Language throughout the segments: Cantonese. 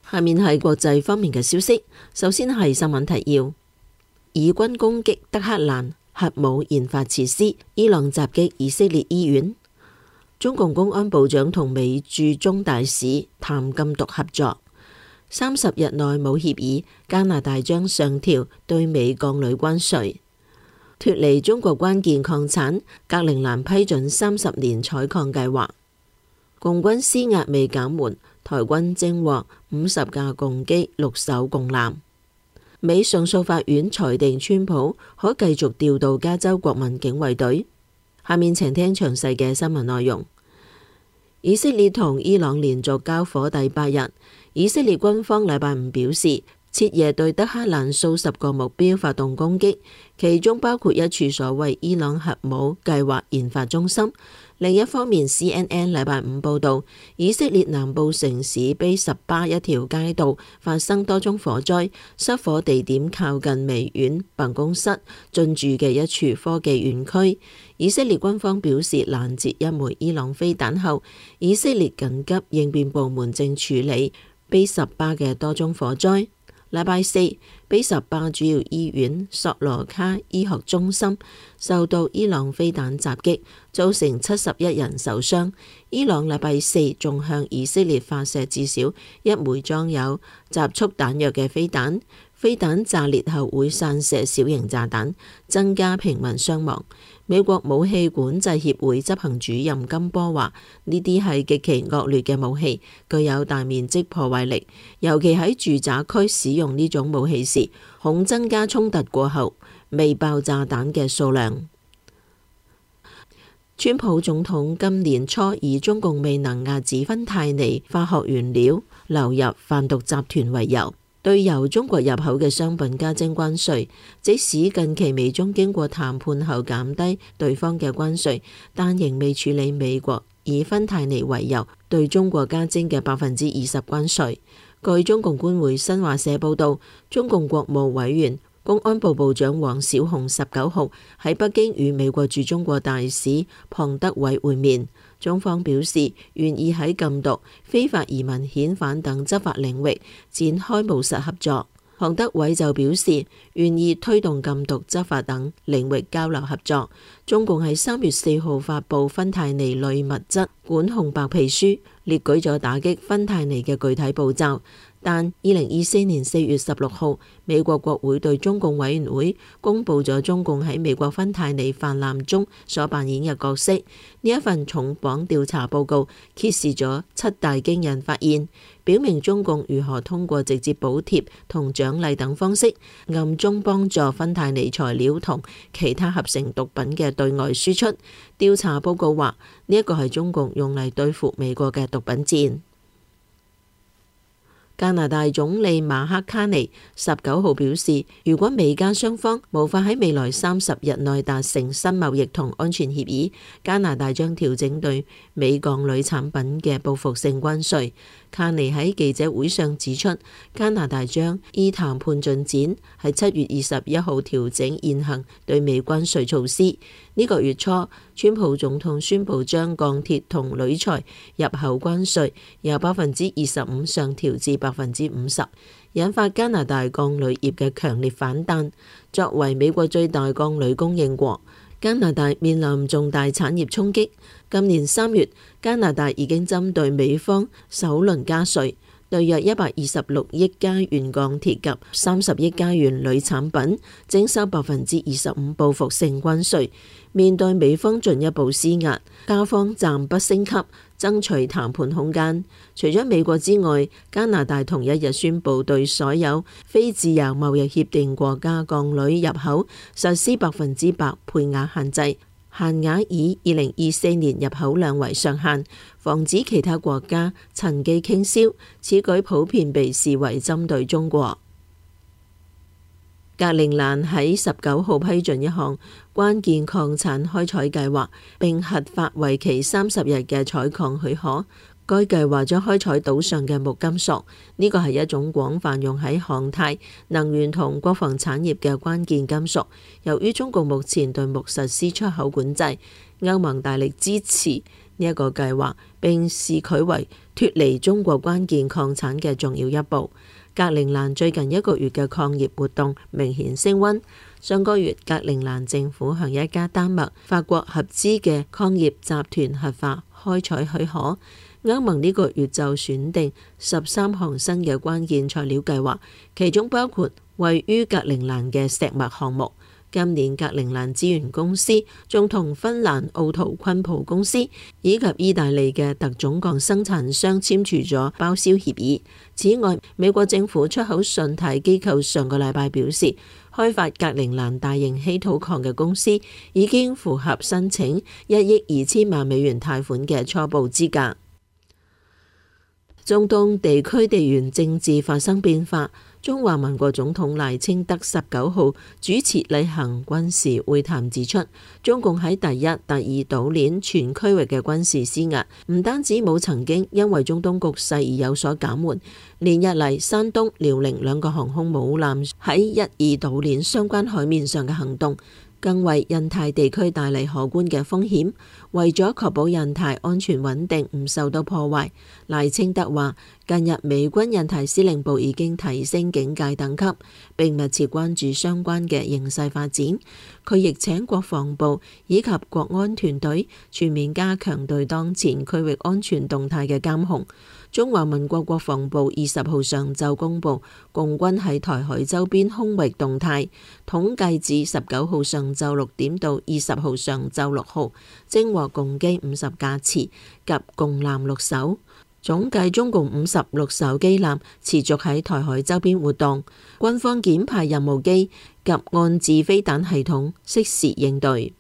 下面係國際方面嘅消息，首先係新聞提要：以軍攻擊德黑蘭核武研發設施，伊朗襲擊以色列醫院。中共公安部長同美駐中大使談禁毒合作。30日內冇協議，加拿大將上調對美鋼鋁關稅。脫離中國關鍵礦產，格陵蘭批准30年採礦計劃。共軍施壓未減緩，台軍偵獲50架共機，6艘共艦。美上訴法院裁定川普可繼續調到加州國民警衛隊。下面請聽詳細嘅新聞內容。以色列同伊朗連續交火第8日，以色列軍方禮拜五表示，徹夜對德黑蘭數十個目標發動攻擊，其中包括一處所謂伊朗核武計劃研發中心。另一方面 CNN 禮拜五報道，以色列南部城市卑什巴一條街道發生多宗火災，失火地點靠近微軟辦公室進駐嘅一處科技園區。以色列軍方表示，攔截一枚伊朗飛彈後，以色列緊急應變部門正處理卑什巴嘅多宗火災。禮拜四，卑什巴主要醫院索羅卡醫學中心受到伊朗飛彈襲擊，造成71人受傷。伊朗禮拜四仲向以色列發射至少一枚裝有集束彈藥嘅飛彈，飛彈炸裂後會散射小型炸彈，增加平民傷亡。美國武器管制協會執行主任金波話：呢啲係極其惡劣嘅武器，具有大面積破壞力，尤其喺住宅區使用呢種武器時，恐增加衝突過後未爆炸彈嘅數量。川普總統今年初以中共未能遏止芬太尼化學原料流入販毒集團為由，對由中國入口嘅商品加徵關稅，即使近期美中經過談判後減低對方嘅關稅，但仍未處理美國以芬太尼為由對中國加徵嘅20%關稅。據中共官媒新華社報道，中共國務委員、公安部部長王小洪19號喺北京與美國駐中國大使龐德偉會面。中方表示願意喺禁毒、非法移民遣返等執法領域展開務實合作。龐德偉就表示願意推動禁毒執法等領域交流合作。中共喺3月4號發布芬太尼類物質管控白皮書，列舉咗打擊芬太尼嘅具體步驟。但2024年4月16號，美國國會對中共委員會公佈咗中共喺美國芬太尼泛濫中所扮演嘅角色。呢一份重磅調查報告揭示咗7大驚人發現，表明中共如何通過直接補貼同獎勵等方式，暗中幫助芬太尼材料同其他合成毒品嘅對外輸出。調查報告話，呢一個係中共用嚟對付美國嘅毒品戰。加拿大總理馬克卡尼19號表示，如果美加雙方無法喺未來30日內達成新貿易同安全協議，加拿大將調整對美鋼鋁產品嘅報復性關稅。卡尼喺記者會上指出，加拿大將依談判進展喺7月21號調整現行對美關稅措施。呢個月初，川普總統宣布將鋼鐵同鋁材入口關稅由25%上調至50%，引發加拿大鋼鋁業嘅強烈反彈。作為美國最大鋼鋁供應國，加拿大面臨重大產業衝擊。今年3月，加拿大已經針對美方首輪加稅，對約126億加元鋼鐵及30億加元鋁產品徵收25%報復性關稅。面對美方進一步施壓，加方暫不升級，爭取談判空間。除咗美國之外，加拿大同一日宣布對所有非自由貿易協定國家鋼鋁入口實施100%配額限制，限額以2024年入口量為上限，防止其他國家趁機傾銷。此舉普遍被視為針對中國。格陵蘭喺19號批准一項關鍵礦產開採計劃，並核發為期30日嘅採礦許可。該計劃將開採島上嘅木金屬，呢個係一種廣泛用喺航太、能源同國防產業嘅關鍵金屬。由於中共目前對木實施出口管制，歐盟大力支持呢一個計劃，並視佢為脫離中國關鍵礦產嘅重要一步。格陵蘭最近一個月嘅礦業活動明顯升溫。上個月，格陵蘭政府向一家丹麥、法國合資嘅礦業集團核發開採許可。歐盟呢個月就選定13項新嘅關鍵材料計劃，其中包括位於格陵蘭嘅石墨項目。今年格陵蘭資源公司仲同芬蘭奧圖昆普公司以及意大利嘅特種鋼生產商簽署咗包銷協議。此外，美國政府出口信貸機構上個禮拜表示，開發格陵蘭大型稀土礦嘅公司已經符合申請$1億2千萬貸款嘅初步資格。中東地區地緣政治發生變化，中華民國總統賴清德19號主持例行軍事會談指出，中共喺第一、第二島鏈全區域嘅軍事施壓，唔單止冇曾經因為中東局勢而有所減緩，連日嚟山東、遼寧兩個航空母艦喺一、二島鏈相關海面上嘅行動，更為印太地區帶嚟可觀嘅風險。為咗確保印太安全穩定唔受到破壞，賴清德話：近日美軍印太司令部已經提升警戒等級，並密切關注相關嘅形勢發展。佢亦請國防部以及國安團隊全面加強對當前區域安全動態嘅監控。中華民國國防部20號上晝公布共軍喺台海周邊空域動態，統計至19號上晝6點到20號上晝6號，偵獲共機50架次及共艦6艘，總計中共56艘機艦持續喺台海周邊活動，軍方檢派任務機及岸置飛彈系統適時應對。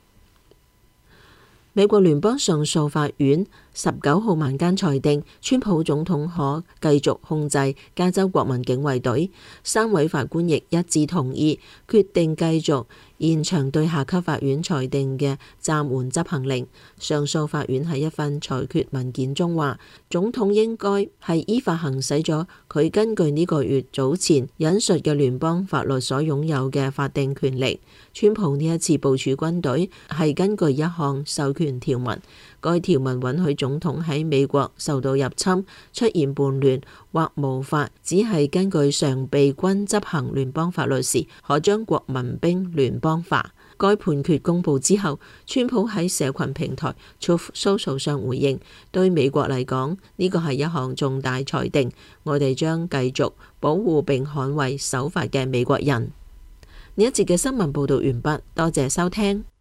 美國聯邦上訴法院19號晚間裁定，川普總統可繼續控制加州國民警衛隊。3位法官亦一致同意，決定繼續延長對下級法院裁定嘅暫緩執行令。上訴法院喺一份裁決文件中話，總統應該係依法行使咗佢根據呢個月早前引述嘅聯邦法律所擁有嘅法定權力。川普呢一次部署軍隊係根據一項授權條文，該條文允許總統喺美國受到入侵、出現叛亂或無法只係根據常備軍執行聯邦法律時，可將國民兵聯邦化。該判決公佈之後，川普喺社群平台 Truth Social 上回應：對美國嚟講，呢個係一項重大裁定，我哋將繼續保護並捍衛守法嘅美國人。呢一節嘅新聞報道完畢，多謝收聽。